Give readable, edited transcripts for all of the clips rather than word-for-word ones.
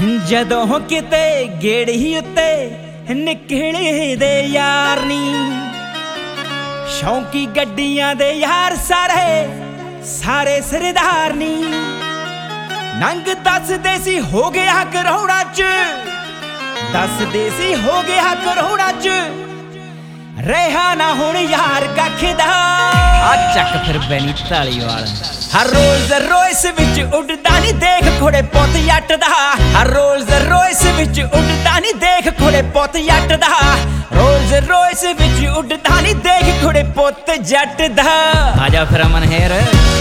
ਜਦੋਂ ਕਿਤੇ ਗੇੜੀ ਉੱਤੇ ਨਿਕਲੇ ਦੇ ਯਾਰ ਨੀ, ਸ਼ੌਂਕੀ ਗੱਡੀਆਂ ਦੇ ਯਾਰ ਸਾਰੇ ਸਰਦਾਰ ਨੀ। ਨੰਗ ਦੱਸਦੇ ਸੀ ਹੋ ਗਿਆ ਕਰੋੜਾਂ ਚ, ਦੱਸਦੇ ਸੀ ਹੋ ਗਿਆ ਕਰੋੜਾਂ ਚ, ਰਿਹਾ ਨਾ ਹੁਣ ਯਾਰ ਕੱਖ ਦਾ। ਆ ਚੱਕ ਫਿਰ ਬੈਣੀ ਧਾਲੀਵਾਲ। ਹਰ ਰੋਜ਼ ਰੋਇਸ ਵਿੱਚ ਉੱਡਦਾ ਨੀ ਦੇਖ ਘੋੜੇ ਪੁੱਤ ਜੱਟ ਦਾ। ਹਰ ਰੋਜ਼ ਰੋਇਸ ਵਿੱਚ ਉੱਡਦਾ ਨੀ ਦੇਖ ਘੋੜੇ ਪੁੱਤ ਜੱਟ ਦਾ। ਰੋਜ਼ ਰੋਇਸ ਵਿੱਚ ਉੱਡਦਾ ਨੀ ਦੇਖ ਘੋੜੇ ਪੁੱਤ ਜੱਟ ਦਾ। ਆ ਜਾ ਫਿਰ ਅਮਨ ਹੈਰ।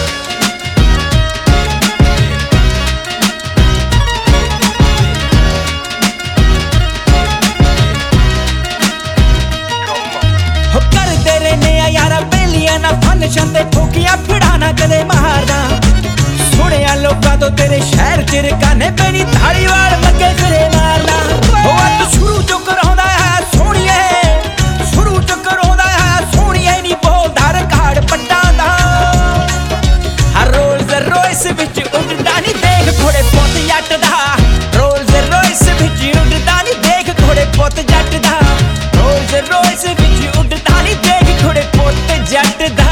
ਕਰਦੇ ਰਹਿੰਦੇ ਆ ਯਾਰਾ ਪਹਿਲੀਆਂ ਨਾ ਫੰਕਸ਼ਨ ਤੇ ਠੋਕੀਆਂ ਫੜਾਣਾ ਕਦੇ ਮਾਰਨਾ। ਸੁਣਿਆ ਲੋਕਾਂ ਤੋਂ ਤੇਰੇ ਸ਼ਹਿਰ ਚ ਰਕਾਨੇ ਪੈਣੀ ਧਾਲੀਵਾਲ ਮੱਗੇ ਫਿਰੇ ਮਾਰਨਾ। ਉਹ ਅੱਤ ਸ਼ੁਰੂ ਚੋਂ ਕਰਾਉਂਦਾ ਹੈ ਸੋਹਣੀਏ, ਸ਼ੁਰੂ ਚੋਂ ਕਰਾਉਂਦਾ ਹੈ ਸੋਹਣੀਏ, ਨੀ ਬੋਲਦਾ ਰਿਕਾਰਡ ਪੱਟਾਂ ਦਾ। ਹਰ ਰੋਜ਼ ਰੋਇਸ ਵਿੱਚ ਉੱਡਦਾ ਨੀ ਦੇਖ ਘੋੜੇ ਪੁੱਤ ਜੱਟ ਦਾ। ਰੋਜ਼ ਰੋਇਸ ਵਿੱਚ ਉੱਡਦਾ ਨੀ ਦੇਖ ਘੋੜੇ ਪੁੱਤ ਜੱਟ ਦਾ। ਰੋਜ਼ ਰੋਇਸ ਵਿੱਚ ਉੱਡਦਾ ਨੀ ਦੇਖ ਘੋੜੇ ਪੁੱਤ ਜੱਟ ਦਾ।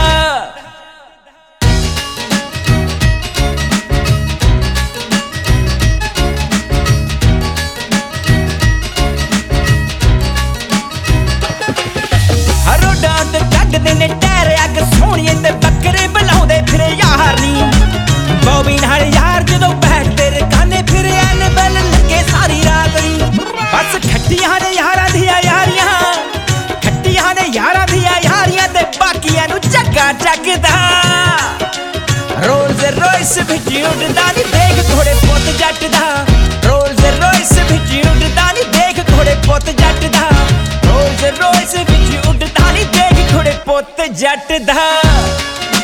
ਰੋਡਾਂ ਤੇ ਕੱਢਦੇ ਨੇ ਟਾਇਰ ਅੱਗ ਸੋਹਣੀਏ ਤੇ ਬੱਕਰੇ ਬੁਲਾਉਂਦੇ ਫਿਰੇ ਯਾਰ ਨੀ। ਬੋਬੀ ਨਾਲ ਯਾਰ ਜਦੋਂ ਬੈਠਦੇ ਰਕਾਨੇ ਫਿਰੇ ਐਨ ਬੈਲ ਲੱਗੇ ਸਾਰੀ ਰਾਤ ਨੀ। ਬਸ ਖੱਟੀਆਂ ਨੇ ਯਾਰਾਂ ਦੀਆਂ ਯਾਰੀਆਂ, ਖੱਟੀਆਂ ਨੇ ਯਾਰਾਂ ਦੀਆਂ ਯਾਰੀਆਂ ਤੇ ਬਾਕੀਆਂ ਨੂੰ ਝੱਗਾ ਚੱਕਦਾ। ਰੋਜ਼ ਰੋਇਸ ਵਿੱਚ ਉੱਡਦਾ ਨੀ ਦੇਖ ਘੋੜੇ ਪੁੱਤ ਜੱਟ ਦਾ। ਰੋਜ਼ ਰੋਇਸ ਵਿੱਚ ਉੱਡਦਾ ਨੀ ਦੇਖ ਘੋੜੇ ਪੁੱਤ ਜੱਟ ਦਾ। ਰੋਜ਼ ਰੋਇਸ ਵਿੱਚ ਉੱਡਦਾ ਨੀ ਦੇਖ ਘੋੜੇ ਪੁੱਤ ਜੱਟ ਦਾ।